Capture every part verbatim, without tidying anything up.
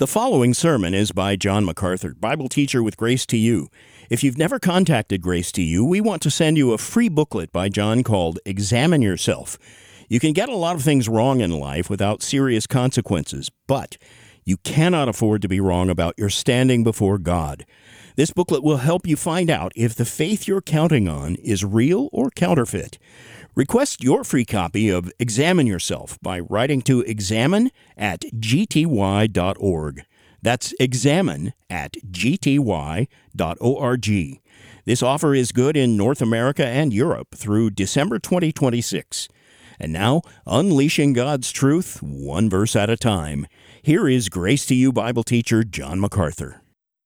The following sermon is by John MacArthur, Bible teacher with Grace to You. If you've never contacted Grace to You, we want to send you a free booklet by John called Examine Yourself. You can get a lot of things wrong in life without serious consequences, but you cannot afford to be wrong about your standing before God. This booklet will help you find out if the faith you're counting on is real or counterfeit. Request your free copy of Examine Yourself by writing to examine at g t y dot org. That's examine at g t y dot org. This offer is good in North America and Europe through December twenty twenty-six. And now, unleashing God's truth, one verse at a time. Here is Grace to You Bible teacher John MacArthur.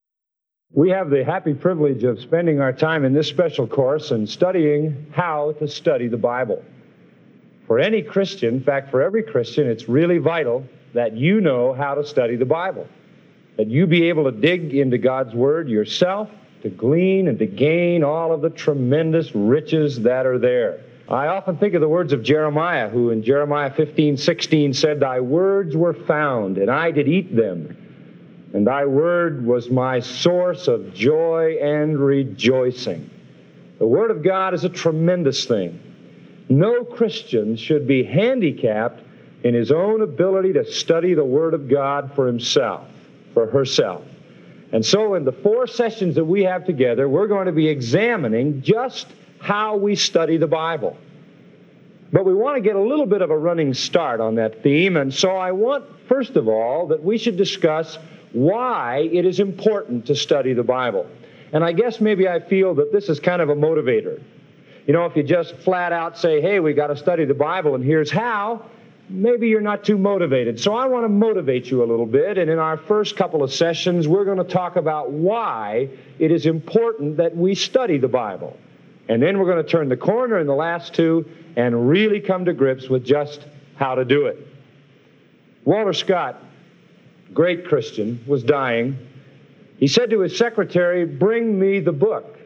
We have the happy privilege of spending our time in this special course and studying how to study the Bible. For any Christian, in fact, for every Christian, it's really vital that you know how to study the Bible, that you be able to dig into God's Word yourself, to glean and to gain all of the tremendous riches that are there. I often think of the words of Jeremiah, who in Jeremiah fifteen sixteen said, "Thy words were found, and I did eat them. And thy word was my source of joy and rejoicing." The Word of God is a tremendous thing. No Christian should be handicapped in his own ability to study the Word of God for himself, for herself. And so in the four sessions that we have together, we're going to be examining just how we study the Bible. But we want to get a little bit of a running start on that theme, and so I want, first of all, that we should discuss why it is important to study the Bible. And I guess maybe I feel that this is kind of a motivator. You know, if you just flat out say, hey, we got to study the Bible and here's how, maybe you're not too motivated. So I want to motivate you a little bit, and in our first couple of sessions, we're going to talk about why it is important that we study the Bible. And then we're going to turn the corner in the last two and really come to grips with just how to do it. Walter Scott, great Christian, was dying. He said to his secretary, "Bring me the book."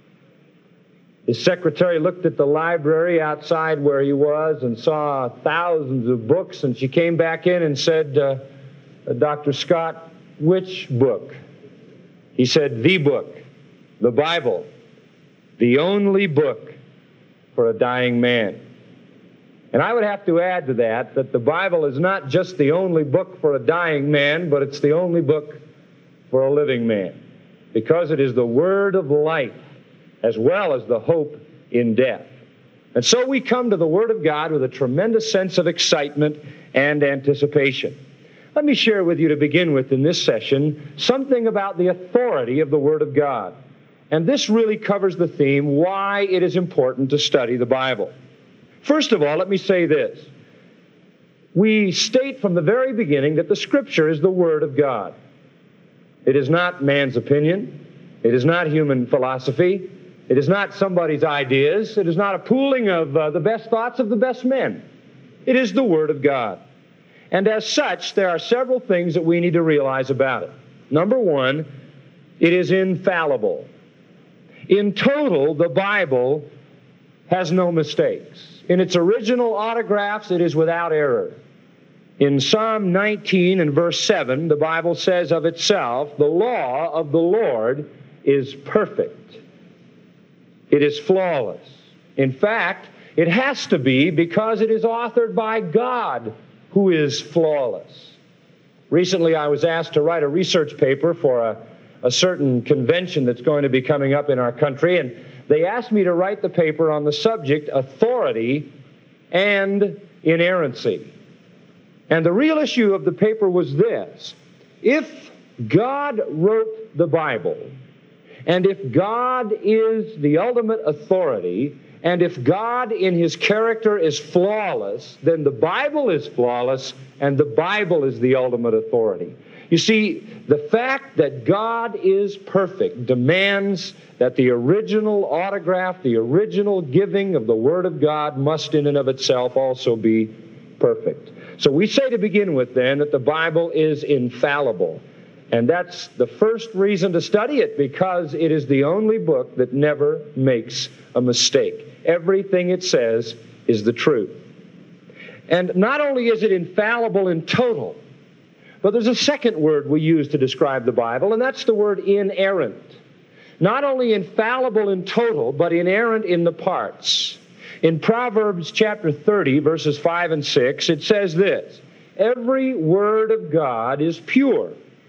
His secretary looked at the library outside where he was and saw thousands of books, and she came back in and said, uh, "Doctor Scott, which book?" He said, "The book, the Bible, the only book for a dying man." And I would have to add to that that the Bible is not just the only book for a dying man, but it's the only book for a living man, because it is the word of life as well as the hope in death. And so we come to the Word of God with a tremendous sense of excitement and anticipation. Let me share with you to begin with in this session something about the authority of the Word of God. And this really covers the theme, why it is important to study the Bible. First of all, let me say this. We state from the very beginning that the Scripture is the Word of God. It is not man's opinion. It is not human philosophy. It is not somebody's ideas. It is not a pooling of uh, the best thoughts of the best men. It is the Word of God. And as such, there are several things that we need to realize about it. Number one, it is infallible. In total, the Bible has no mistakes. In its original autographs, it is without error. In Psalm nineteen and verse seven, the Bible says of itself, "The law of the Lord is perfect." It is flawless. In fact, it has to be, because it is authored by God, who is flawless. Recently, I was asked to write a research paper for a, a certain convention that's going to be coming up in our country, and they asked me to write the paper on the subject, authority and inerrancy. And the real issue of the paper was this: if God wrote the Bible, and if God is the ultimate authority, and if God in His character is flawless, then the Bible is flawless, and the Bible is the ultimate authority. You see, the fact that God is perfect demands that the original autograph, the original giving of the Word of God must in and of itself also be perfect. So we say to begin with then that the Bible is infallible. And that's the first reason to study it, because it is the only book that never makes a mistake. Everything it says is the truth. And not only is it infallible in total, But there's a second word we use to describe the Bible, and that's the word inerrant. Not only infallible in total, but inerrant in the parts. In Proverbs chapter thirty, verses five and six, it says this, "Every word of God is pure.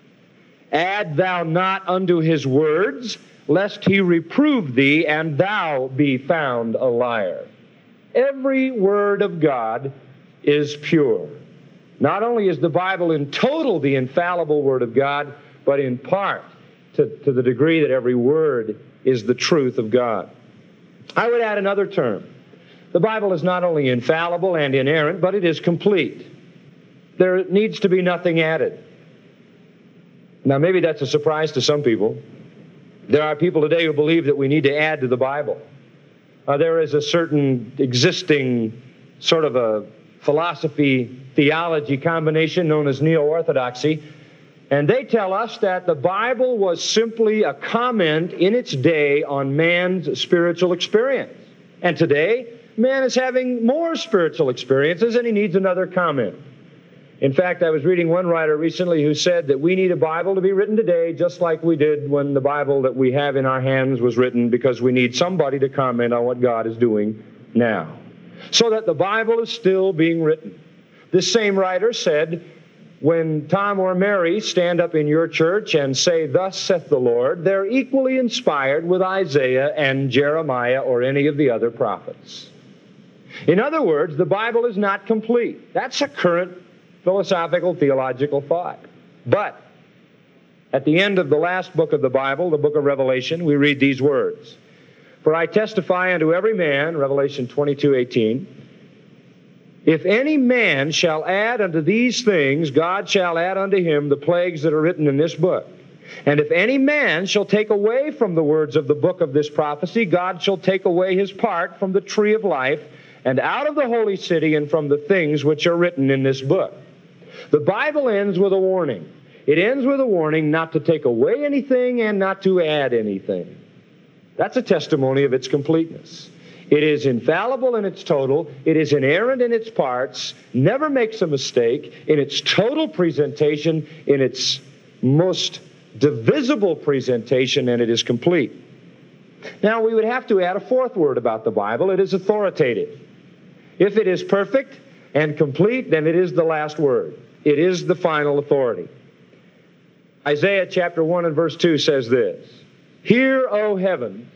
Add thou not unto his words, lest he reprove thee, and thou be found a liar." Every word of God is pure. Not only is the Bible in total the infallible Word of God, but in part to, to the degree that every word is the truth of God. I would add another term. The Bible is not only infallible and inerrant, but it is complete. There needs to be nothing added. Now, maybe that's a surprise to some people. There are people today who believe that we need to add to the Bible. Uh, there is a certain existing sort of a philosophy, theology combination known as neo-orthodoxy, and they tell us that the Bible was simply a comment in its day on man's spiritual experience. And today, man is having more spiritual experiences and he needs another comment. In fact, I was reading one writer recently who said that we need a Bible to be written today just like we did when the Bible that we have in our hands was written, because we need somebody to comment on what God is doing now. So that the Bible is still being written. This same writer said, when Tom or Mary stand up in your church and say, "Thus saith the Lord," they're equally inspired with Isaiah and Jeremiah or any of the other prophets. In other words, the Bible is not complete. That's a current philosophical, theological thought. But at the end of the last book of the Bible, the book of Revelation, we read these words, "For I testify unto every man," Revelation twenty-two eighteen, "if any man shall add unto these things, God shall add unto him the plagues that are written in this book. And if any man shall take away from the words of the book of this prophecy, God shall take away his part from the tree of life, and out of the holy city, and from the things which are written in this book." The Bible ends with a warning. It ends with a warning not to take away anything and not to add anything. That's a testimony of its completeness. It is infallible in its total. It is inerrant in its parts, never makes a mistake in its total presentation, in its most divisible presentation, and it is complete. Now, we would have to add a fourth word about the Bible. It is authoritative. If it is perfect and complete, then it is the last word. It is the final authority. Isaiah chapter one and verse two says this, "Hear, O heavens,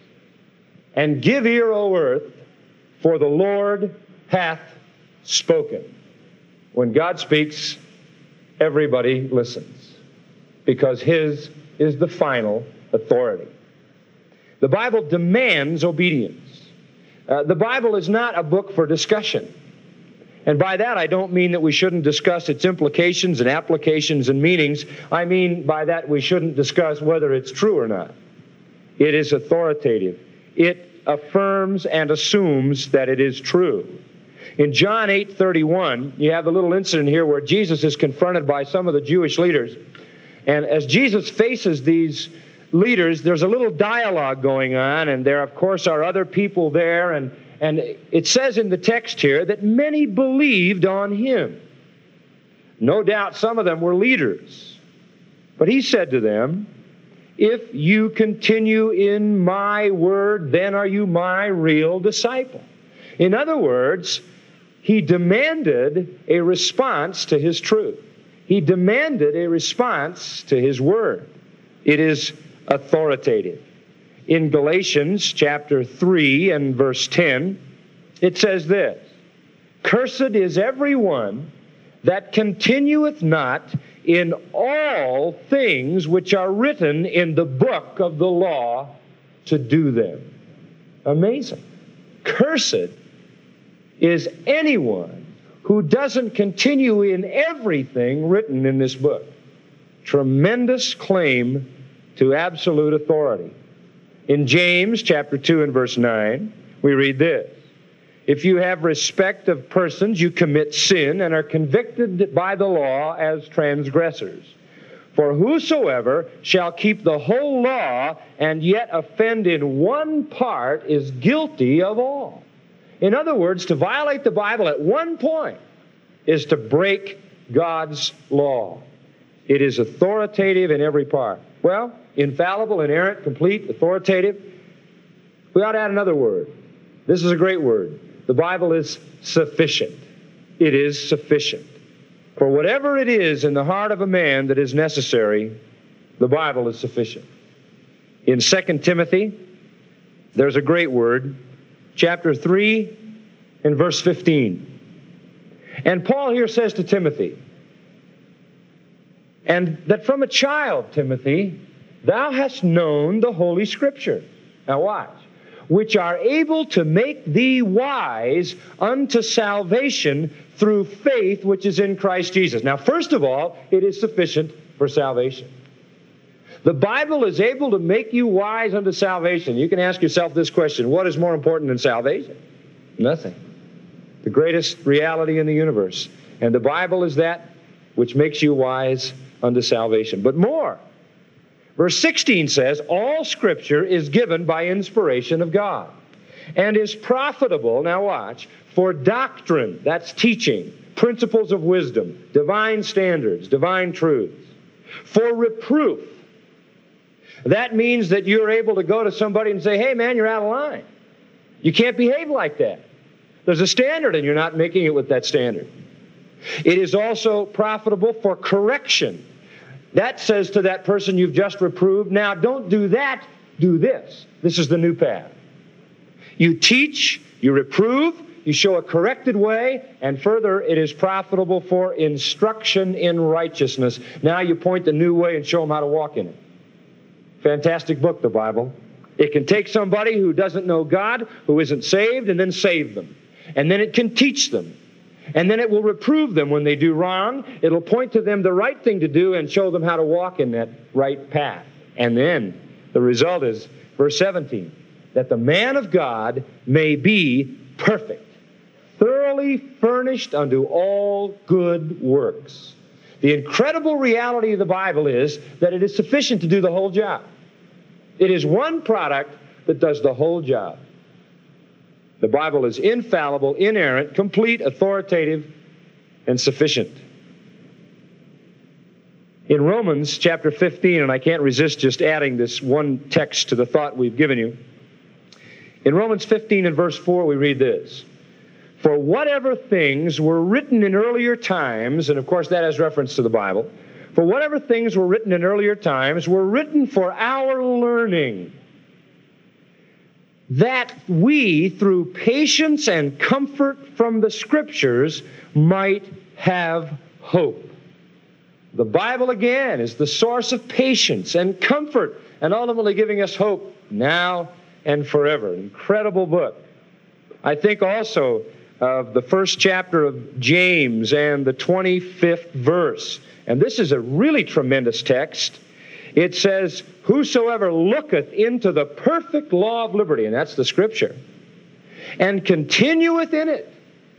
and give ear, O earth, for the Lord hath spoken." When God speaks, everybody listens, because His is the final authority. The Bible demands obedience. Uh, the Bible is not a book for discussion. And by that, I don't mean that we shouldn't discuss its implications and applications and meanings. I mean by that we shouldn't discuss whether it's true or not. It is authoritative. It affirms and assumes that it is true. In John eight thirty-one, you have a little incident here where Jesus is confronted by some of the Jewish leaders. And as Jesus faces these leaders, there's a little dialogue going on, and there, of course, are other people there, and And it says in the text here that many believed on him. No doubt some of them were leaders. But he said to them, "If you continue in my word, then are you my real disciple." In other words, he demanded a response to his truth. He demanded a response to his word. It is authoritative. In Galatians chapter three and verse ten, it says this, "Cursed is every one that continueth not in all things which are written in the book of the law to do them." Amazing. Cursed is anyone who doesn't continue in everything written in this book. Tremendous claim to absolute authority. In James chapter two and verse nine, we read this, "If you have respect of persons, you commit sin and are convicted by the law as transgressors. For whosoever shall keep the whole law and yet offend in one part is guilty of all." In other words, to violate the Bible at one point is to break God's law. It is authoritative in every part. Well, infallible, inerrant, complete, authoritative. We ought to add another word. This is a great word. The Bible is sufficient. It is sufficient. For whatever it is in the heart of a man that is necessary, the Bible is sufficient. In Second Timothy, there's a great word, chapter three and verse fifteen. And Paul here says to Timothy, and that from a child, Timothy, thou hast known the Holy Scripture. Now watch. Which are able to make thee wise unto salvation through faith which is in Christ Jesus. Now, first of all, it is sufficient for salvation. The Bible is able to make you wise unto salvation. You can ask yourself this question: what is more important than salvation? Nothing. The greatest reality in the universe. And the Bible is that which makes you wise unto salvation. But more. Verse sixteen says, all Scripture is given by inspiration of God and is profitable, now watch, for doctrine, that's teaching, principles of wisdom, divine standards, divine truths, for reproof. That means that you're able to go to somebody and say, hey man, you're out of line. You can't behave like that. There's a standard and you're not making it with that standard. It is also profitable for correction. That says to that person you've just reproved, now don't do that, do this. This is the new path. You teach, you reprove, you show a corrected way, and further, it is profitable for instruction in righteousness. Now you point the new way and show them how to walk in it. Fantastic book, the Bible. It can take somebody who doesn't know God, who isn't saved, and then save them. And then it can teach them. And then it will reprove them when they do wrong. It'll point to them the right thing to do and show them how to walk in that right path. And then the result is, verse seventeen, that the man of God may be perfect, thoroughly furnished unto all good works. The incredible reality of the Bible is that it is sufficient to do the whole job. It is one product that does the whole job. The Bible is infallible, inerrant, complete, authoritative, and sufficient. In Romans chapter fifteen, and I can't resist just adding this one text to the thought we've given you. In Romans fifteen and verse four, we read this: for whatever things were written in earlier times, and of course that has reference to the Bible, for whatever things were written in earlier times were written for our learning, that we, through patience and comfort from the Scriptures, might have hope. The Bible, again, is the source of patience and comfort, and ultimately giving us hope now and forever. Incredible book. I think also of the first chapter of James and the twenty-fifth verse. And this is a really tremendous text. It says, whosoever looketh into the perfect law of liberty, and that's the Scripture, and continueth in it,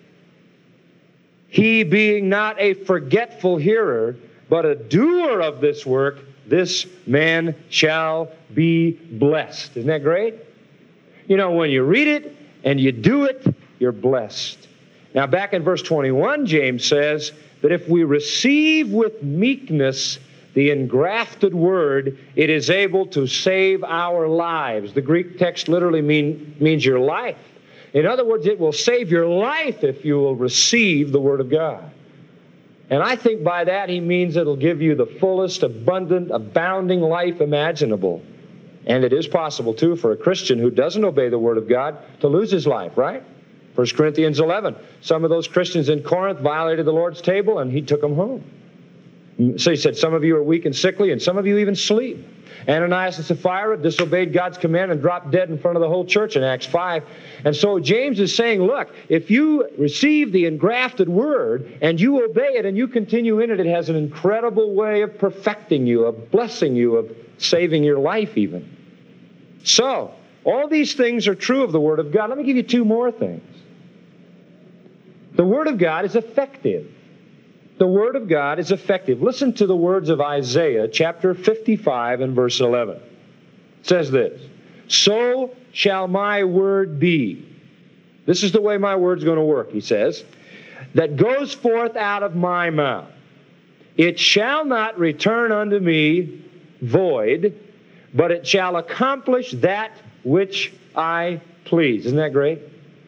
he being not a forgetful hearer, but a doer of this work, this man shall be blessed. Isn't that great? You know, when you read it and you do it, you're blessed. Now, back in verse twenty-one, James says that if we receive with meekness the engrafted word, it is able to save our lives. The Greek text literally mean, means your life. In other words, it will save your life if you will receive the Word of God. And I think by that he means it'll give you the fullest, abundant, abounding life imaginable. And it is possible, too, for a Christian who doesn't obey the Word of God to lose his life, right? First Corinthians eleven. Some of those Christians in Corinth violated the Lord's table, and he took them home. So he said, some of you are weak and sickly, and some of you even sleep. Ananias and Sapphira disobeyed God's command and dropped dead in front of the whole church in Acts five. And so James is saying, look, if you receive the engrafted word and you obey it and you continue in it, it has an incredible way of perfecting you, of blessing you, of saving your life even. So, all these things are true of the Word of God. Let me give you two more things. The Word of God is effective. The Word of God is effective. Listen to the words of Isaiah chapter fifty-five and verse eleven. It says this, so shall my word be. This is the way my word's going to work, he says, that goes forth out of my mouth. It shall not return unto me void, but it shall accomplish that which I please. Isn't that great?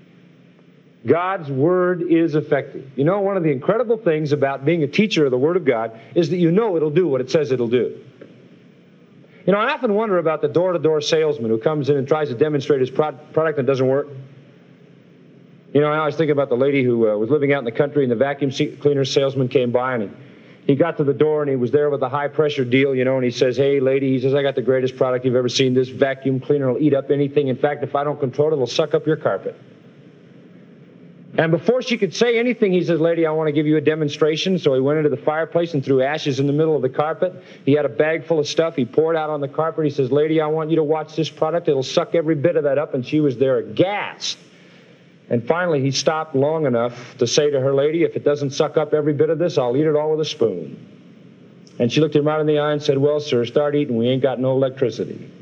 God's Word is effective. You know, one of the incredible things about being a teacher of the Word of God is that you know it'll do what it says it'll do. You know, I often wonder about the door-to-door salesman who comes in and tries to demonstrate his product and it doesn't work. You know, I was thinking about the lady who uh, was living out in the country, and the vacuum cleaner salesman came by, and he, he got to the door, and he was there with a high-pressure deal, you know, and he says, "Hey, lady," he says, "I got the greatest product you've ever seen. This vacuum cleaner will eat up anything. In fact, if I don't control it, it'll suck up your carpet." And before she could say anything, he says, "Lady, I want to give you a demonstration." So he went into the fireplace and threw ashes in the middle of the carpet. He had a bag full of stuff. He poured out on the carpet. He says, "Lady, I want you to watch this product. It'll suck every bit of that up." And she was there aghast. And finally, he stopped long enough to say to her, "Lady, if it doesn't suck up every bit of this, I'll eat it all with a spoon." And she looked him right in the eye and said, "Well, sir, start eating. We ain't got no electricity."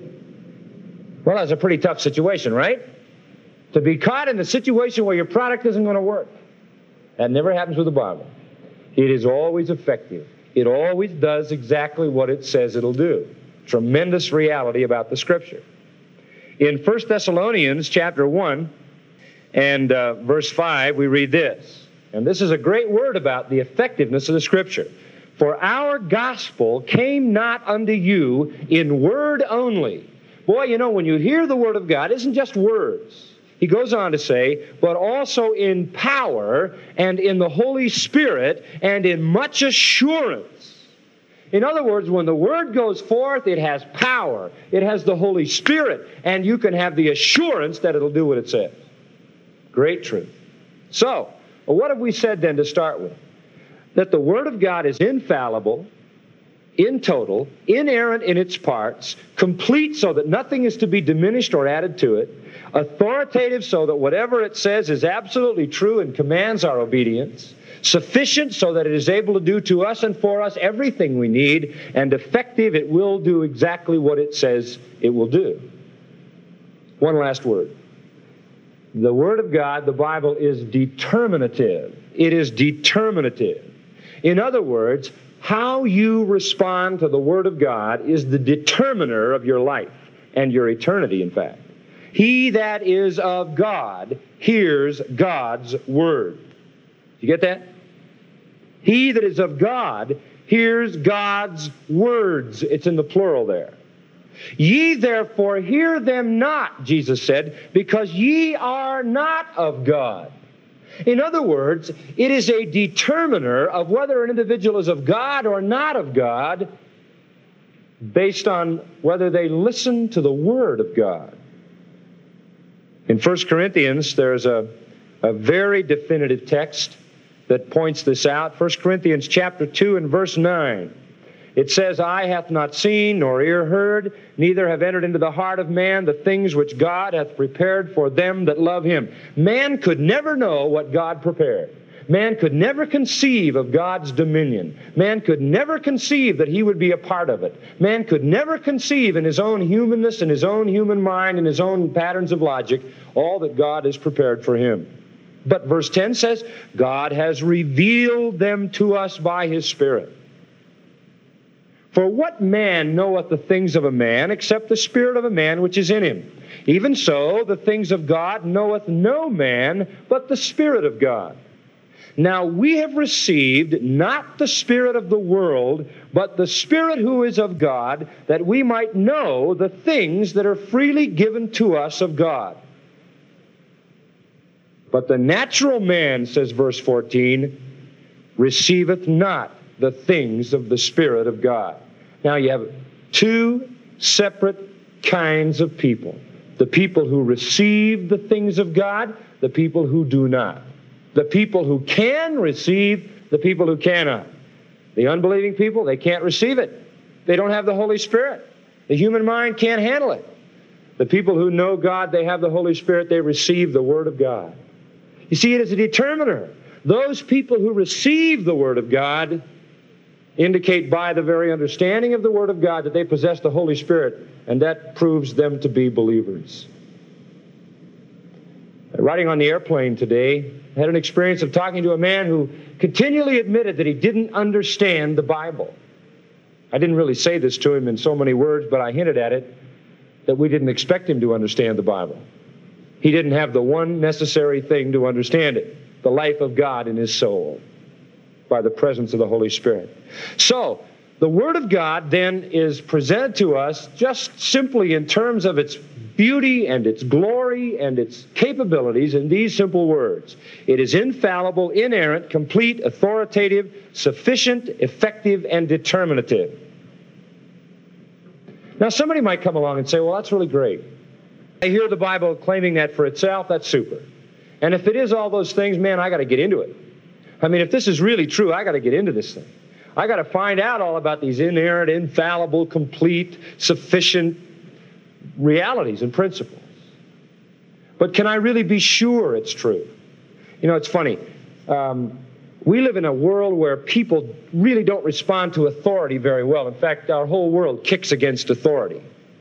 Well, that's a pretty tough situation, right? To be caught in the situation where your product isn't going to work. That never happens with the Bible. It is always effective. It always does exactly what it says it'll do. Tremendous reality about the Scripture. In First Thessalonians chapter one and uh, verse five, we read this. And this is a great word about the effectiveness of the Scripture. "For our gospel came not unto you in word only." Boy, you know, when you hear the Word of God, it isn't just words. He goes on to say, "but also in power and in the Holy Spirit and in much assurance." In other words, when the Word goes forth, it has power. It has the Holy Spirit. And you can have the assurance that it'll do what it says. Great truth. So, what have we said then to start with? That the Word of God is infallible, in total, inerrant in its parts, complete so that nothing is to be diminished or added to it, authoritative so that whatever it says is absolutely true and commands our obedience, sufficient so that it is able to do to us and for us everything we need, and effective, it will do exactly what it says it will do. One last word. The Word of God, the Bible, is determinative. It is determinative. In other words, how you respond to the Word of God is the determiner of your life and your eternity, in fact. He that is of God hears God's Word. You get that? He that is of God hears God's words. It's in the plural there. "Ye therefore hear them not," Jesus said, "because ye are not of God." In other words, it is a determiner of whether an individual is of God or not of God based on whether they listen to the Word of God. In First Corinthians, there's a, a very definitive text that points this out. First Corinthians chapter two and verse nine. It says, "Eye hath not seen, nor ear heard, neither have entered into the heart of man the things which God hath prepared for them that love Him." Man could never know what God prepared. Man could never conceive of God's dominion. Man could never conceive that he would be a part of it. Man could never conceive in his own humanness and his own human mind and his own patterns of logic all that God has prepared for him. But verse ten says, "God has revealed them to us by His Spirit. For what man knoweth the things of a man, except the spirit of a man which is in him? Even so, the things of God knoweth no man, but the Spirit of God. Now we have received not the spirit of the world, but the Spirit who is of God, that we might know the things that are freely given to us of God. But the natural man," says verse fourteen, "receiveth not the things of the Spirit of God." Now you have two separate kinds of people. The people who receive the things of God, the people who do not. The people who can receive, the people who cannot. The unbelieving people, they can't receive it. They don't have the Holy Spirit. The human mind can't handle it. The people who know God, they have the Holy Spirit, they receive the Word of God. You see, it is a determiner. Those people who receive the Word of God indicate by the very understanding of the Word of God that they possess the Holy Spirit, and that proves them to be believers. Riding on the airplane today, I had an experience of talking to a man who continually admitted that he didn't understand the Bible. I didn't really say this to him in so many words, but I hinted at it, that we didn't expect him to understand the Bible. He didn't have the one necessary thing to understand it, the life of God in his soul, by the presence of the Holy Spirit. So, the Word of God then is presented to us just simply in terms of its beauty and its glory and its capabilities in these simple words. It is infallible, inerrant, complete, authoritative, sufficient, effective, and determinative. Now, somebody might come along and say, well, that's really great. I hear the Bible claiming that for itself, that's super. And if it is all those things, man, I got to get into it. I mean, if this is really true, I got to get into this thing. I got to find out all about these inerrant, infallible, complete, sufficient realities and principles. But can I really be sure it's true? You know, it's funny. Um, we live in a world where people really don't respond to authority very well. In fact, our whole world kicks against authority.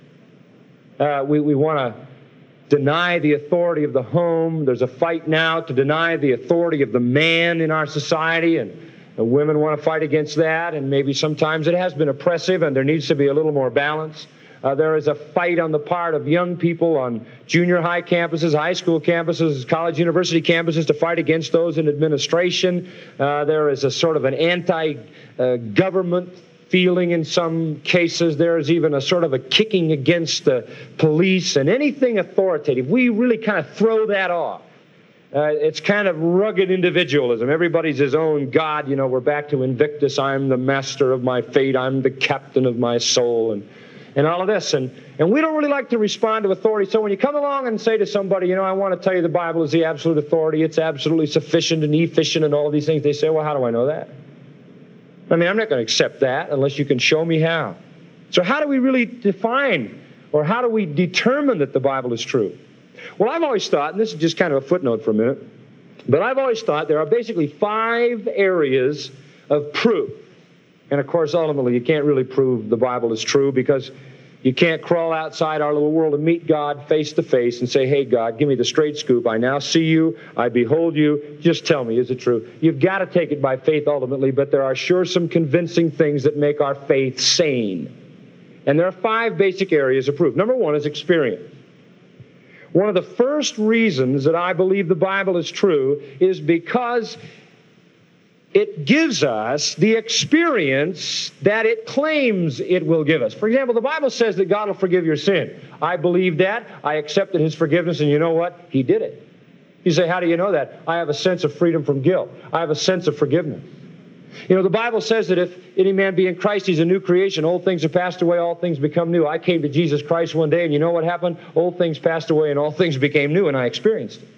Uh, we we want to deny the authority of the home. There's a fight now to deny the authority of the man in our society, and, and women want to fight against that, and maybe sometimes it has been oppressive, and there needs to be a little more balance. Uh, there is a fight on the part of young people on junior high campuses, high school campuses, college university campuses to fight against those in administration. Uh, there is a sort of an anti-government uh, feeling in some cases. There is even a sort of a kicking against the police and anything authoritative. We really kind of throw that off. Uh, it's kind of rugged individualism. Everybody's his own God. You know, we're back to Invictus. I'm the master of my fate. I'm the captain of my soul. And and all of this. And, and we don't really like to respond to authority. So when you come along and say to somebody, you know, I want to tell you the Bible is the absolute authority, it's absolutely sufficient and efficient and all of these things, they say, well, how do I know that? I mean, I'm not going to accept that unless you can show me how. So how do we really define, or how do we determine that the Bible is true? Well, I've always thought, and this is just kind of a footnote for a minute, but I've always thought there are basically five areas of proof. And of course, ultimately, you can't really prove the Bible is true because you can't crawl outside our little world and meet God face to face and say, hey, God, give me the straight scoop. I now see you. I behold you. Just tell me, is it true? You've got to take it by faith ultimately, but there are sure some convincing things that make our faith sane. And there are five basic areas of proof. Number one is experience. One of the first reasons that I believe the Bible is true is because it gives us the experience that it claims it will give us. For example, the Bible says that God will forgive your sin. I believe that. I accepted His forgiveness, and you know what? He did it. You say, how do you know that? I have a sense of freedom from guilt. I have a sense of forgiveness. You know, the Bible says that if any man be in Christ, he's a new creation. Old things have passed away, all things become new. I came to Jesus Christ one day, and you know what happened? Old things passed away, and all things became new, and I experienced it.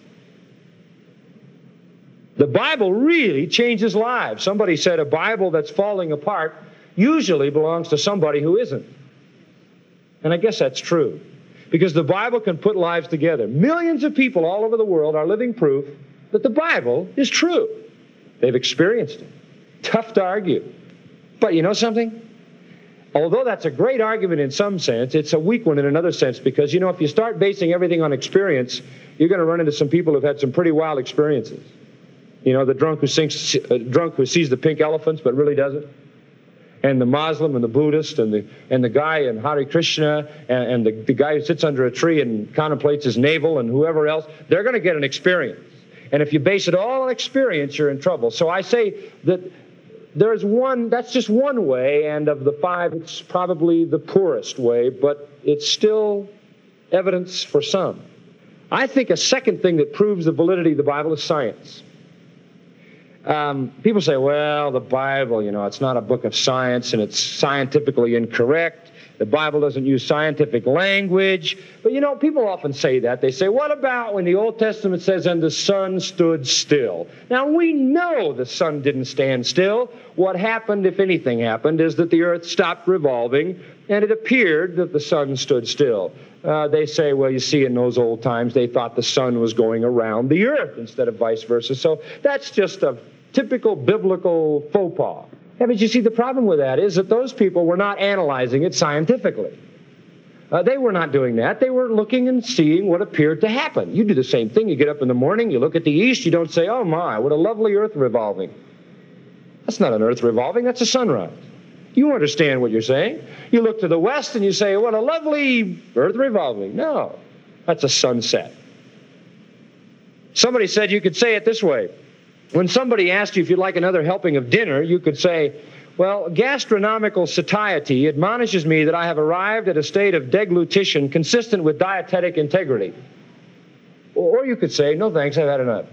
The Bible really changes lives. Somebody said a Bible that's falling apart usually belongs to somebody who isn't. And I guess that's true. Because the Bible can put lives together. Millions of people all over the world are living proof that the Bible is true. They've experienced it. Tough to argue. But you know something? Although that's a great argument in some sense, it's a weak one in another sense, because, you know, if you start basing everything on experience, you're going to run into some people who've had some pretty wild experiences. You know, the drunk who sings, uh, drunk who sees the pink elephants but really doesn't, and the Muslim and the Buddhist and the and the guy in Hare Krishna and, and the, the guy who sits under a tree and contemplates his navel and whoever else, they're going to get an experience. And if you base it all on experience, you're in trouble. So I say that there's one, that's just one way, and of the five, it's probably the poorest way, but it's still evidence for some. I think a second thing that proves the validity of the Bible is science. Um, people say, well, the Bible, you know, it's not a book of science and it's scientifically incorrect. The Bible doesn't use scientific language. But, you know, people often say that. They say, what about when the Old Testament says, and the sun stood still? Now, we know the sun didn't stand still. What happened, if anything happened, is that the earth stopped revolving and it appeared that the sun stood still. Uh, they say, well, you see, in those old times, they thought the sun was going around the earth instead of vice versa. So that's just a typical biblical faux pas. Yeah, but you see, the problem with that is that those people were not analyzing it scientifically. Uh, they were not doing that. They were looking and seeing what appeared to happen. You do the same thing. You get up in the morning, you look at the east, you don't say, oh my, what a lovely earth revolving. That's not an earth revolving, that's a sunrise. You understand what you're saying. You look to the west and you say, what a lovely earth revolving. No, that's a sunset. Somebody said you could say it this way. When somebody asked you if you'd like another helping of dinner, you could say, well, gastronomical satiety admonishes me that I have arrived at a state of deglutition consistent with dietetic integrity. Or you could say, no thanks, I've had enough.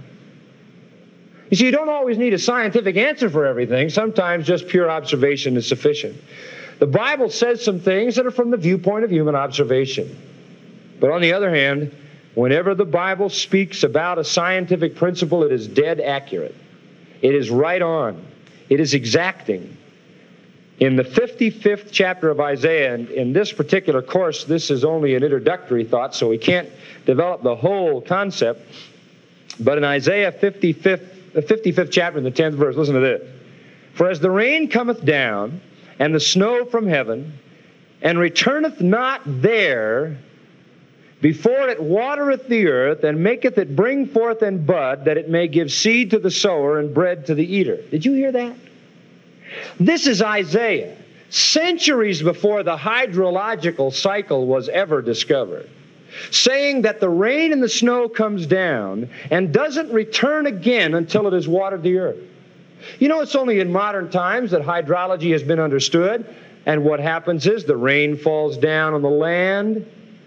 You see, you don't always need a scientific answer for everything. Sometimes just pure observation is sufficient. The Bible says some things that are from the viewpoint of human observation. But on the other hand, whenever the Bible speaks about a scientific principle, it is dead accurate. It is right on. It is exacting. In the fifty-fifth chapter of Isaiah, and in this particular course, this is only an introductory thought, so we can't develop the whole concept. But in Isaiah fifty-fifth, the fifty-fifth chapter, in the tenth verse, listen to this. For as the rain cometh down, and the snow from heaven, and returneth not there, before it watereth the earth, and maketh it bring forth and bud, that it may give seed to the sower and bread to the eater. Did you hear that? This is Isaiah, centuries before the hydrological cycle was ever discovered, saying that the rain and the snow comes down and doesn't return again until it has watered the earth. You know, it's only in modern times that hydrology has been understood, and what happens is the rain falls down on the land.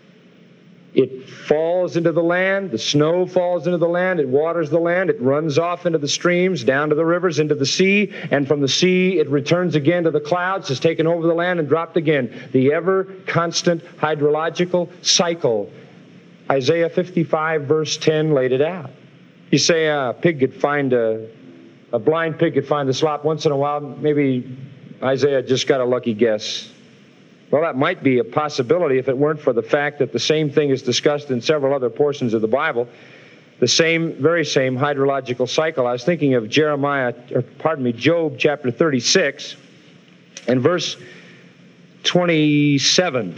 It falls into the land, the snow falls into the land, it waters the land, it runs off into the streams, down to the rivers, into the sea, and from the sea it returns again to the clouds, is taken over the land and dropped again. The ever-constant hydrological cycle. Isaiah fifty-five verse ten laid it out. You say a pig could find a, a blind pig could find the slop once in a while, maybe Isaiah just got a lucky guess. Well, that might be a possibility if it weren't for the fact that the same thing is discussed in several other portions of the Bible. The same, very same hydrological cycle. I was thinking of Jeremiah, or pardon me, Job chapter thirty-six and verse twenty-seven.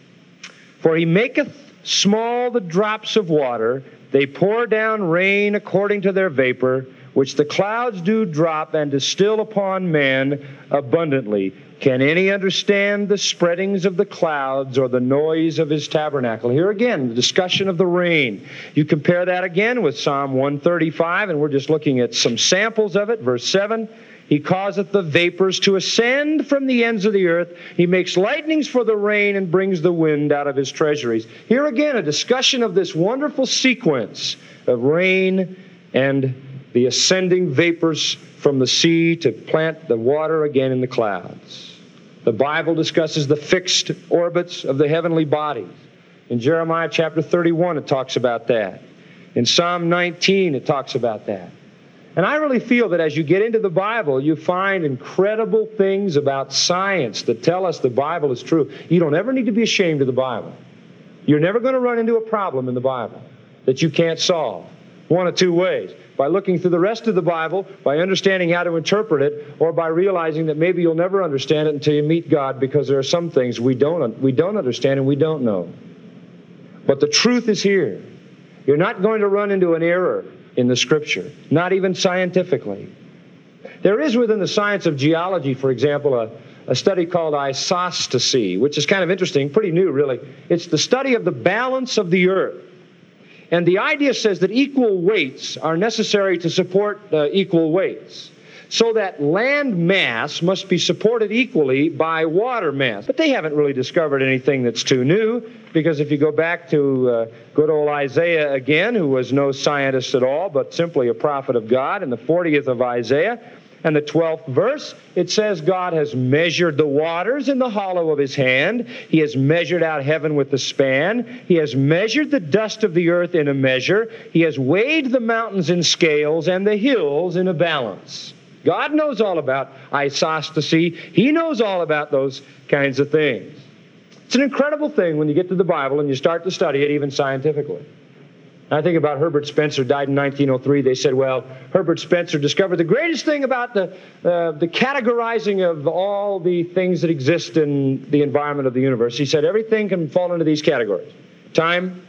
For he maketh small the drops of water, they pour down rain according to their vapor, which the clouds do drop and distill upon man abundantly. Can any understand the spreadings of the clouds or the noise of his tabernacle? Here again, the discussion of the rain. You compare that again with Psalm one thirty-five, and we're just looking at some samples of it. Verse seven, he causeth the vapors to ascend from the ends of the earth. He makes lightnings for the rain and brings the wind out of his treasuries. Here again, a discussion of this wonderful sequence of rain and the ascending vapors from the sea to plant the water again in the clouds. The Bible discusses the fixed orbits of the heavenly bodies. In Jeremiah chapter thirty-one, it talks about that. In Psalm nineteen, it talks about that. And I really feel that as you get into the Bible, you find incredible things about science that tell us the Bible is true. You don't ever need to be ashamed of the Bible. You're never going to run into a problem in the Bible that you can't solve. One of two ways. By looking through the rest of the Bible, by understanding how to interpret it, or by realizing that maybe you'll never understand it until you meet God, because there are some things we don't, we don't understand and we don't know. But the truth is here. You're not going to run into an error in the Scripture, not even scientifically. There is within the science of geology, for example, a, a study called isostasy, which is kind of interesting, pretty new really. It's the study of the balance of the earth. And the idea says that equal weights are necessary to support uh, equal weights, so that land mass must be supported equally by water mass. But they haven't really discovered anything that's too new, because if you go back to uh, good old Isaiah again, who was no scientist at all, but simply a prophet of God, in the fortieth of Isaiah, and the twelfth verse, it says God has measured the waters in the hollow of his hand. He has measured out heaven with the span. He has measured the dust of the earth in a measure. He has weighed the mountains in scales and the hills in a balance. God knows all about isostasy. He knows all about those kinds of things. It's an incredible thing when you get to the Bible and you start to study it even scientifically. I think about Herbert Spencer, died in nineteen oh three. They said, well, Herbert Spencer discovered the greatest thing about the, uh, the categorizing of all the things that exist in the environment of the universe. He said everything can fall into these categories: time,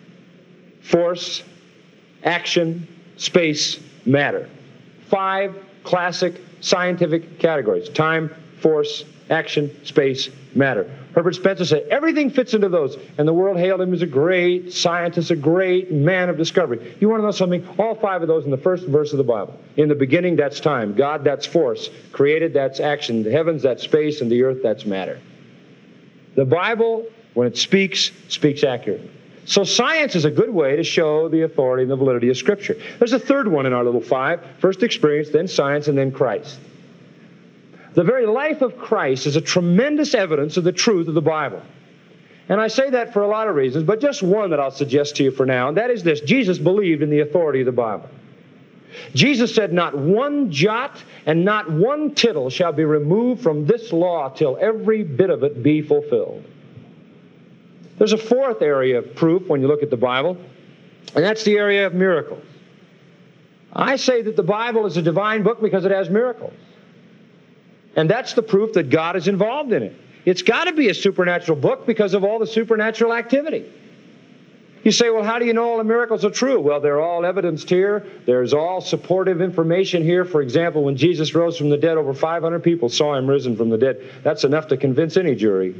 force, action, space, matter. Five classic scientific categories: time, force, action, space, matter. Herbert Spencer said everything fits into those, and the world hailed him as a great scientist, a great man of discovery. You want to know something? All five of those in the first verse of the Bible. In the beginning, that's time. God, that's force. Created, that's action. The heavens, that's space. And the earth, that's matter. The Bible, when it speaks, speaks accurately. So science is a good way to show the authority and the validity of Scripture. There's a third one in our little five. First experience, then science, and then Christ. The very life of Christ is a tremendous evidence of the truth of the Bible. And I say that for a lot of reasons, but just one that I'll suggest to you for now, and that is this: Jesus believed in the authority of the Bible. Jesus said, not one jot and not one tittle shall be removed from this law till every bit of it be fulfilled. There's a fourth area of proof when you look at the Bible, and that's the area of miracles. I say that the Bible is a divine book because it has miracles. And that's the proof that God is involved in it. It's got to be a supernatural book because of all the supernatural activity. You say, well, how do you know all the miracles are true? Well, they're all evidenced here. There's all supportive information here. For example, when Jesus rose from the dead, over five hundred people saw him risen from the dead. That's enough to convince any jury.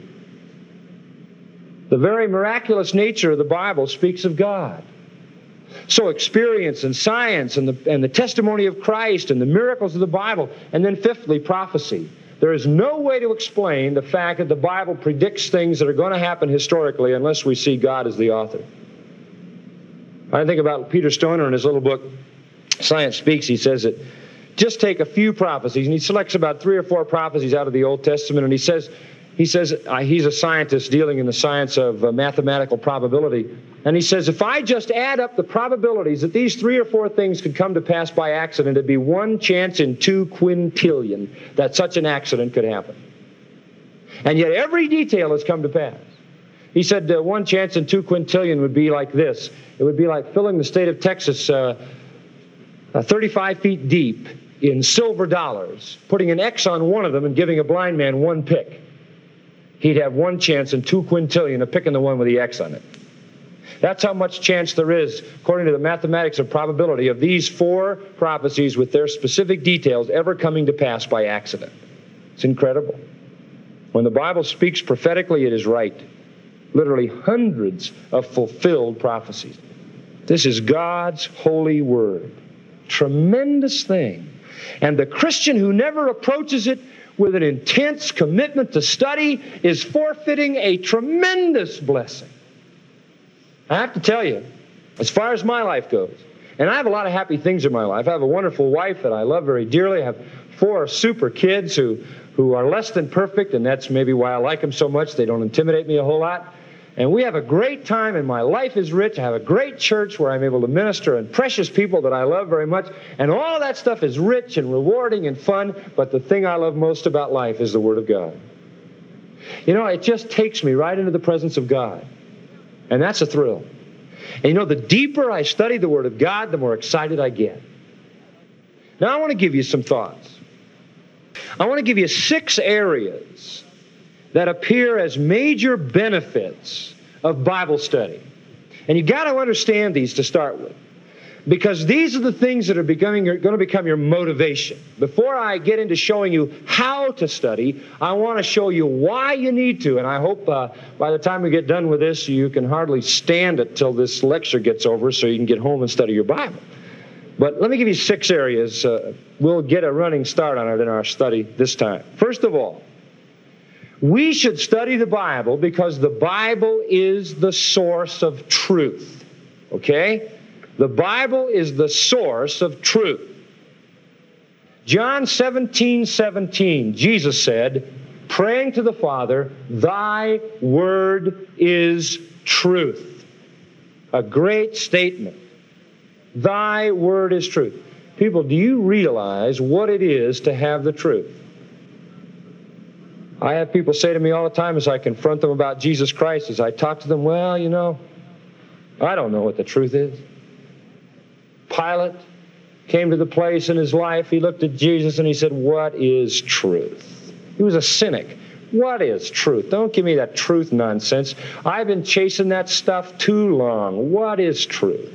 The very miraculous nature of the Bible speaks of God. So experience and science and the, and the testimony of Christ and the miracles of the Bible. And then fifthly, prophecy. There is no way to explain the fact that the Bible predicts things that are going to happen historically unless we see God as the author. I think about Peter Stoner in his little book, Science Speaks. He says that just take a few prophecies, and he selects about three or four prophecies out of the Old Testament, and he says, He says uh, he's a scientist dealing in the science of uh, mathematical probability. And he says, if I just add up the probabilities that these three or four things could come to pass by accident, it'd be one chance in two quintillion that such an accident could happen. And yet every detail has come to pass. He said uh, one chance in two quintillion would be like this. It would be like filling the state of Texas uh, uh, thirty-five feet deep in silver dollars, putting an X on one of them and giving a blind man one pick. He'd have one chance in two quintillion of picking the one with the X on it. That's how much chance there is, according to the mathematics of probability, of these four prophecies with their specific details ever coming to pass by accident. It's incredible. When the Bible speaks prophetically, it is right. Literally hundreds of fulfilled prophecies. This is God's holy word. Tremendous thing. And the Christian who never approaches it with an intense commitment to study is forfeiting a tremendous blessing. I have to tell you, as far as my life goes, and I have a lot of happy things in my life. I have a wonderful wife that I love very dearly. I have four super kids who, who are less than perfect, and that's maybe why I like them so much. They don't intimidate me a whole lot. And we have a great time, and my life is rich. I have a great church where I'm able to minister, and precious people that I love very much. And all of that stuff is rich and rewarding and fun, but the thing I love most about life is the Word of God. You know, it just takes me right into the presence of God. And that's a thrill. And you know, the deeper I study the Word of God, the more excited I get. Now, I want to give you some thoughts. I want to give you six areas that appear as major benefits of Bible study. And you've got to understand these to start with, because these are the things that are becoming, are going to become your motivation. Before I get into showing you how to study, I want to show you why you need to. And I hope uh, by the time we get done with this, you can hardly stand it till this lecture gets over so you can get home and study your Bible. But let me give you six areas. Uh, we'll get a running start on it in our study this time. First of all, we should study the Bible because the Bible is the source of truth. Okay? The Bible is the source of truth. John seventeen seventeen, Jesus said, praying to the Father, thy word is truth. A great statement. Thy word is truth. People, do you realize what it is to have the truth? I have people say to me all the time as I confront them about Jesus Christ, as I talk to them, well, you know, I don't know what the truth is. Pilate came to the place in his life, he looked at Jesus and he said, what is truth? He was a cynic. What is truth? Don't give me that truth nonsense. I've been chasing that stuff too long. What is truth?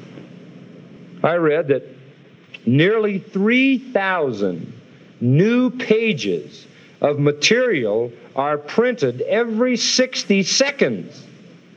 I read that nearly three thousand new pages of material are printed every sixty seconds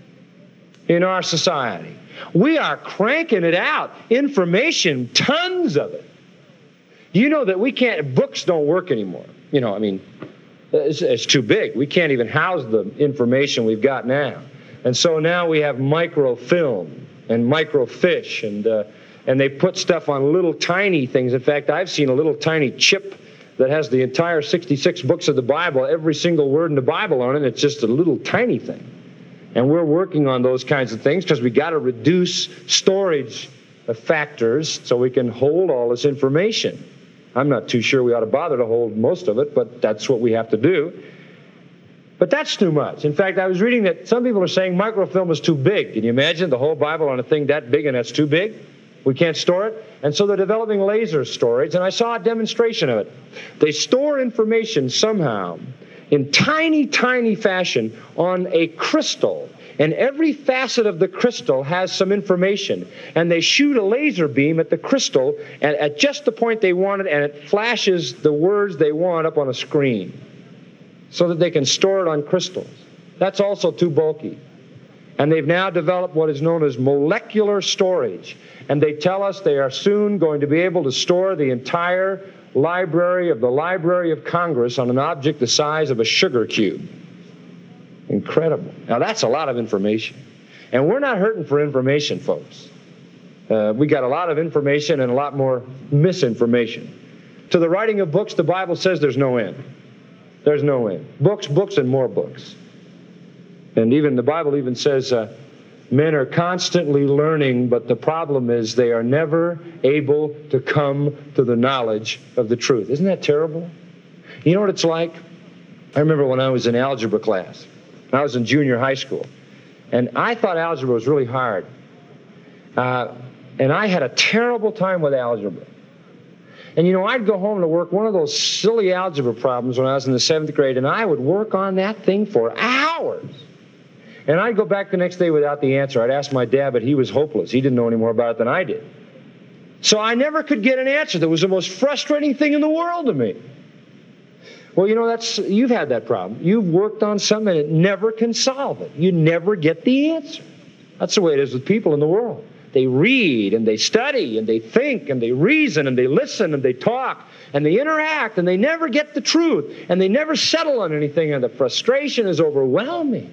in our society. We are cranking it out. Information, tons of it. You know that we can't, books don't work anymore. You know, I mean, it's, it's too big. We can't even house the information we've got now. And so now we have microfilm and microfiche, and uh, and they put stuff on little tiny things. In fact, I've seen a little tiny chip that has the entire sixty-six books of the Bible, every single word in the Bible on it. It's just a little tiny thing. And we're working on those kinds of things because we got to reduce storage factors so we can hold all this information. I'm not too sure we ought to bother to hold most of it, but that's what we have to do. But that's too much. In fact, I was reading that some people are saying microfilm is too big. Can you imagine the whole Bible on a thing that big and that's too big? We can't store it. And so they're developing laser storage, and I saw a demonstration of it. They store information somehow in tiny, tiny fashion on a crystal. And every facet of the crystal has some information. And they shoot a laser beam at the crystal and at just the point they want it, and it flashes the words they want up on a screen so that they can store it on crystals. That's also too bulky. And they've now developed what is known as molecular storage. And they tell us they are soon going to be able to store the entire library of the Library of Congress on an object the size of a sugar cube. Incredible. Now, that's a lot of information. And we're not hurting for information, folks. Uh, we got a lot of information and a lot more misinformation. To the writing of books, the Bible says there's no end. There's no end. Books, books, and more books. And even the Bible even says uh, men are constantly learning, but the problem is they are never able to come to the knowledge of the truth. Isn't that terrible? You know what it's like? I remember when I was in algebra class. I was in junior high school, and I thought algebra was really hard. Uh, and I had a terrible time with algebra. And, you know, I'd go home to work one of those silly algebra problems when I was in the seventh grade, and I would work on that thing for hours. And I'd go back the next day without the answer. I'd ask my dad, but he was hopeless. He didn't know any more about it than I did. So I never could get an answer. That was the most frustrating thing in the world to me. Well, you know, that's you've had that problem. You've worked on something and it never can solve it. You never get the answer. That's the way it is with people in the world. They read and they study and they think and they reason and they listen and they talk and they interact and they never get the truth and they never settle on anything, and the frustration is overwhelming.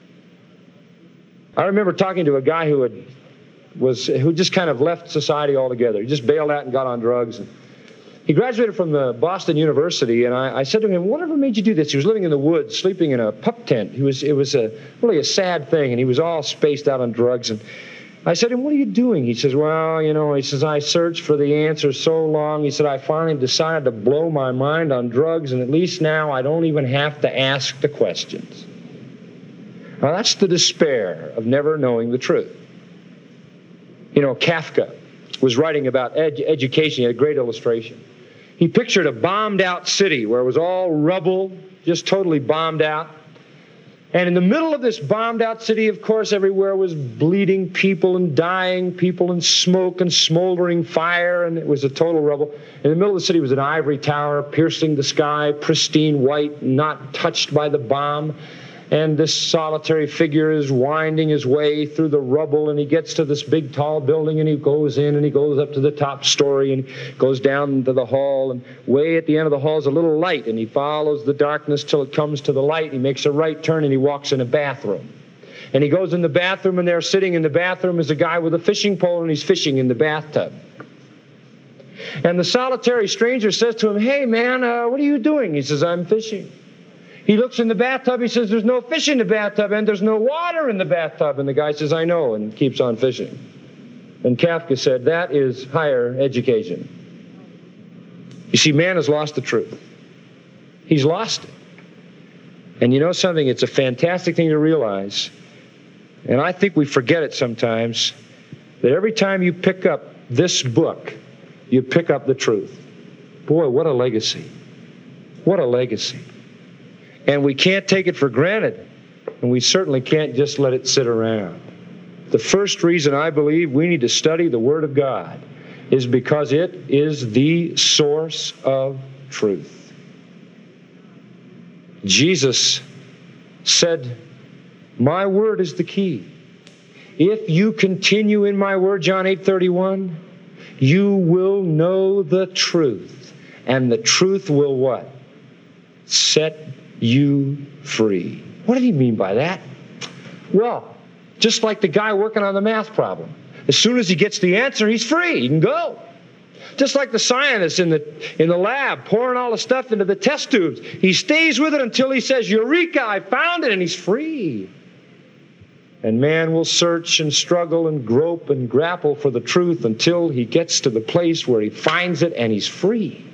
I remember talking to a guy who had was who just kind of left society altogether. He just bailed out and got on drugs. And he graduated from the Boston University, and I, I said to him, whatever made you do this? He was living in the woods, sleeping in a pup tent. He was, it was a, really a sad thing, and he was all spaced out on drugs. And I said to him, what are you doing? He says, well, you know, he says, I searched for the answer so long. He said, I finally decided to blow my mind on drugs, and at least now I don't even have to ask the questions. Now, that's the despair of never knowing the truth. You know, Kafka was writing about ed- education. He had a great illustration. He pictured a bombed-out city where it was all rubble, just totally bombed out. And in the middle of this bombed-out city, of course, everywhere was bleeding people and dying people and smoke and smoldering fire, and it was a total rubble. In the middle of the city was an ivory tower piercing the sky, pristine white, not touched by the bomb. And this solitary figure is winding his way through the rubble, and he gets to this big, tall building, and he goes in, and he goes up to the top story, and goes down into the hall, and way at the end of the hall is a little light, and he follows the darkness till it comes to the light. He makes a right turn, and he walks in a bathroom. And he goes in the bathroom, and there sitting in the bathroom is a guy with a fishing pole, and he's fishing in the bathtub. And the solitary stranger says to him, hey, man, uh, what are you doing? He says, I'm fishing. He looks in the bathtub, he says, there's no fish in the bathtub, and there's no water in the bathtub. And the guy says, I know, and keeps on fishing. And Kafka said, that is higher education. You see, man has lost the truth. He's lost it. And you know something? It's a fantastic thing to realize And I think we forget it sometimes, that every time you pick up this book, you pick up the truth. Boy, what a legacy. What a legacy. And we can't take it for granted, and we certainly can't just let it sit around. The first reason I believe we need to study the Word of God is because it is the source of truth. Jesus said, my word is the key. If you continue in my word, John eight thirty-one, you will know the truth. And the truth will what? Set you free. What did he mean by that? Well, just like the guy working on the math problem. As soon as he gets the answer, he's free. He can go. Just like the scientist in the, in the lab pouring all the stuff into the test tubes. He stays with it until he says, Eureka, I found it, and he's free. And man will search and struggle and grope and grapple for the truth until he gets to the place where he finds it and he's free.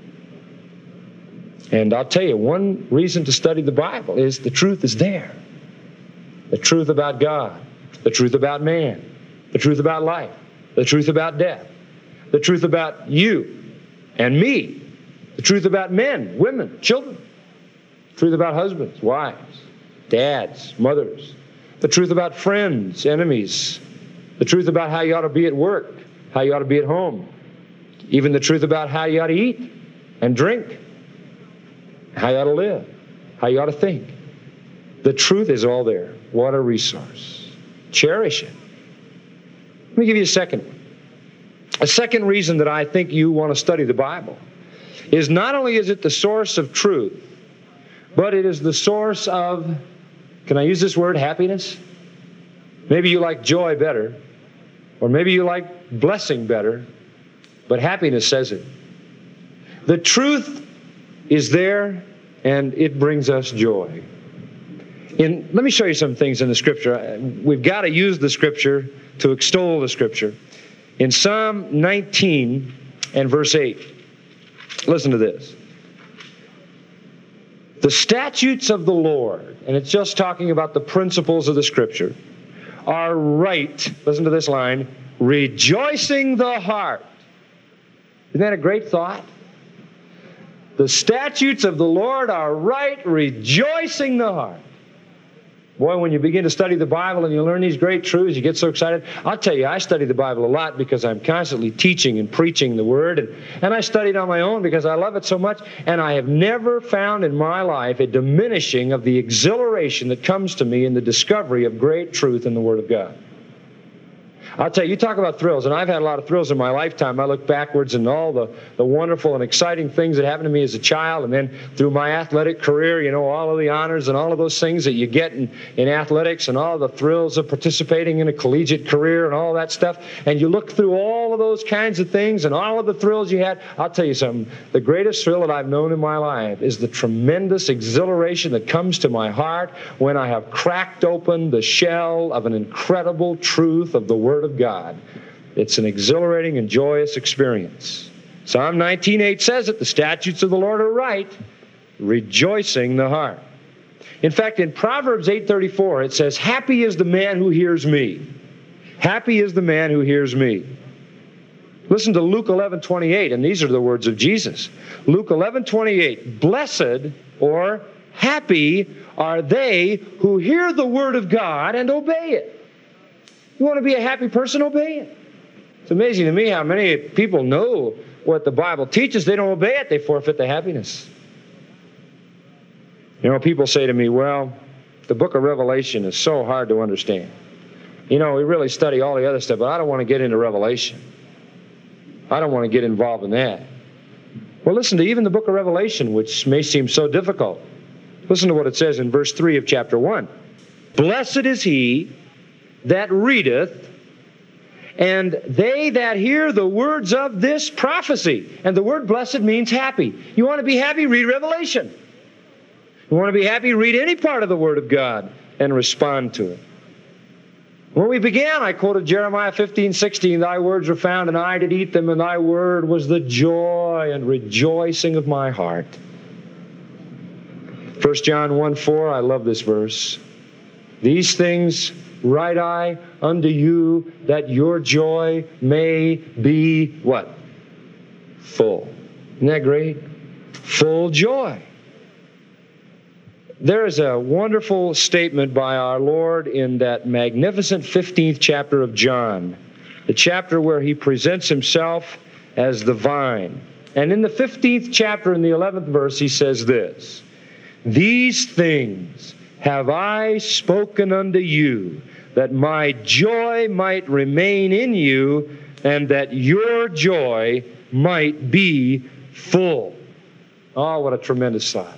And I'll tell you, one reason to study the Bible is the truth is there. The truth about God, the truth about man, the truth about life, the truth about death, the truth about you and me, the truth about men, women, children, the truth about husbands, wives, dads, mothers, the truth about friends, enemies, the truth about how you ought to be at work, how you ought to be at home, even the truth about how you ought to eat and drink, how you ought to live, how you ought to think. The truth is all there. What a resource. Cherish it. Let me give you a second one. A second reason that I think you want to study the Bible is not only is it the source of truth, but it is the source of, can I use this word, happiness? Maybe you like joy better, or maybe you like blessing better, but happiness says it. The truth is there, and it brings us joy. In, let me show you some things in the Scripture. We've got to use the Scripture to extol the Scripture. In Psalm nineteen and verse eight, listen to this. The statutes of the Lord, and it's just talking about the principles of the Scripture, are right, listen to this line, rejoicing the heart. Isn't that a great thought? The statutes of the Lord are right, rejoicing the heart. Boy, when you begin to study the Bible and you learn these great truths, you get so excited. I'll tell you, I study the Bible a lot because I'm constantly teaching and preaching the Word. And, and I study it on my own because I love it so much. And I have never found in my life a diminishing of the exhilaration that comes to me in the discovery of great truth in the Word of God. I'll tell you, you talk about thrills, and I've had a lot of thrills in my lifetime. I look backwards and all the, the wonderful and exciting things that happened to me as a child, and then through my athletic career, you know, all of the honors and all of those things that you get in, in athletics and all the thrills of participating in a collegiate career and all that stuff, and you look through all of those kinds of things and all of the thrills you had. I'll tell you something, the greatest thrill that I've known in my life is the tremendous exhilaration that comes to my heart when I have cracked open the shell of an incredible truth of the Word of God. It's an exhilarating and joyous experience. Psalm nineteen eight says it, the statutes of the Lord are right, rejoicing the heart. In fact, in Proverbs eight thirty-four, it says, happy is the man who hears me. Happy is the man who hears me. Listen to Luke eleven twenty-eight, and these are the words of Jesus. Luke eleven twenty-eight, blessed or happy are they who hear the word of God and obey it. You want to be a happy person? Obey it. It's amazing to me how many people know what the Bible teaches. They don't obey it. They forfeit the happiness. You know, people say to me, well, the book of Revelation is so hard to understand. You know, we really study all the other stuff, but I don't want to get into Revelation. I don't want to get involved in that. Well, listen to even the book of Revelation, which may seem so difficult. Listen to what it says in verse three of chapter one. Blessed is he that readeth, and they that hear the words of this prophecy. And the word blessed means happy. You want to be happy? Read Revelation. You want to be happy? Read any part of the Word of God and respond to it. When we began, I quoted Jeremiah fifteen sixteen, thy words were found, and I did eat them, and thy word was the joy and rejoicing of my heart. First John one four, I love this verse. These things write I unto you, that your joy may be what? Full. Isn't that great? Full joy. There is a wonderful statement by our Lord in that magnificent fifteenth chapter of John, the chapter where he presents himself as the vine. And in the fifteenth chapter, in the eleventh verse, he says this, "These things have I spoken unto you, that my joy might remain in you, and that your joy might be full." Oh, what a tremendous thought.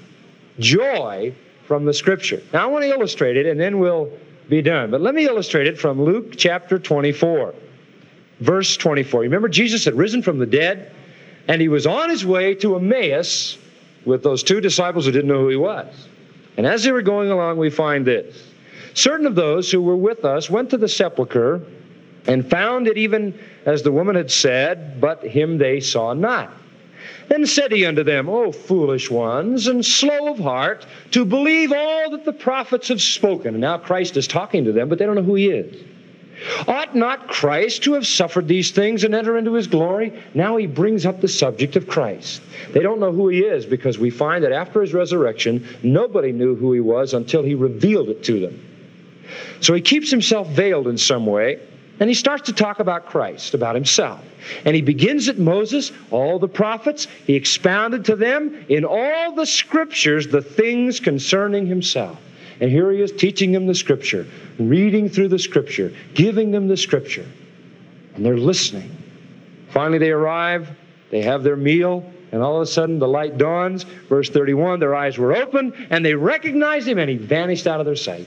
Joy from the Scripture. Now, I want to illustrate it, and then we'll be done. But let me illustrate it from Luke chapter twenty-four, verse twenty-four. Remember, Jesus had risen from the dead, and he was on his way to Emmaus with those two disciples who didn't know who he was. And as they were going along, we find this. Certain of those who were with us went to the sepulchre and found it even as the woman had said, but him they saw not. Then said he unto them, O foolish ones, and slow of heart, to believe all that the prophets have spoken. And now Christ is talking to them, but they don't know who he is. Ought not Christ to have suffered these things and enter into his glory? Now he brings up the subject of Christ. They don't know who he is, because we find that after his resurrection, nobody knew who he was until he revealed it to them. So he keeps himself veiled in some way, and he starts to talk about Christ, about himself. And he begins at Moses, all the prophets. He expounded to them in all the Scriptures the things concerning himself. And here he is teaching them the Scripture, reading through the Scripture, giving them the Scripture. And they're listening. Finally they arrive, they have their meal, and all of a sudden the light dawns. Verse thirty-one, their eyes were open, and they recognized him, and he vanished out of their sight.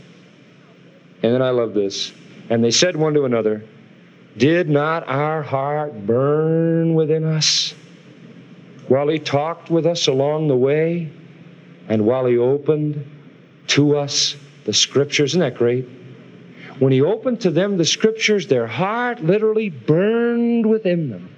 And then I love this. And they said one to another, did not our heart burn within us while he talked with us along the way, and while he opened to us the Scriptures? Isn't that great? When he opened to them the Scriptures, their heart literally burned within them.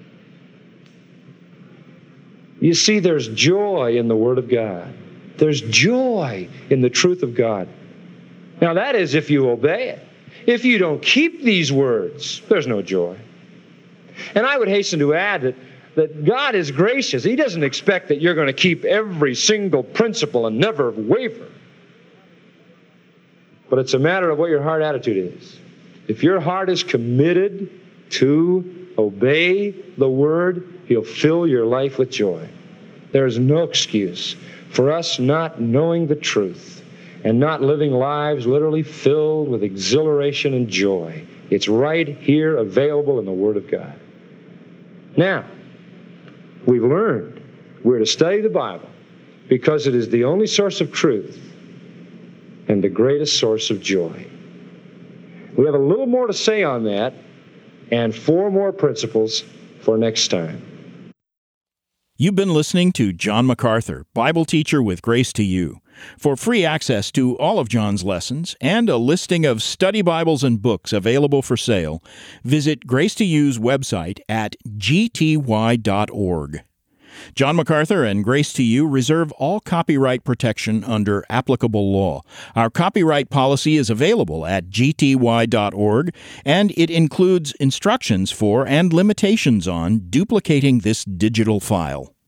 You see, there's joy in the Word of God. There's joy in the truth of God. Now that is if you obey it. If you don't keep these words, there's no joy. And I would hasten to add that, that God is gracious. He doesn't expect that you're going to keep every single principle and never waver. But it's a matter of what your heart attitude is. If your heart is committed to obey the Word, He'll fill your life with joy. There is no excuse for us not knowing the truth and not living lives literally filled with exhilaration and joy. It's right here available in the Word of God. Now, we've learned we're to study the Bible because it is the only source of truth and the greatest source of joy. We have a little more to say on that and four more principles for next time. You've been listening to John MacArthur, Bible teacher with Grace to You. For free access to all of John's lessons and a listing of study Bibles and books available for sale, visit Grace to You's website at g t y dot org. John MacArthur and Grace to You reserve all copyright protection under applicable law. Our copyright policy is available at g t y dot org, and it includes instructions for and limitations on duplicating this digital file.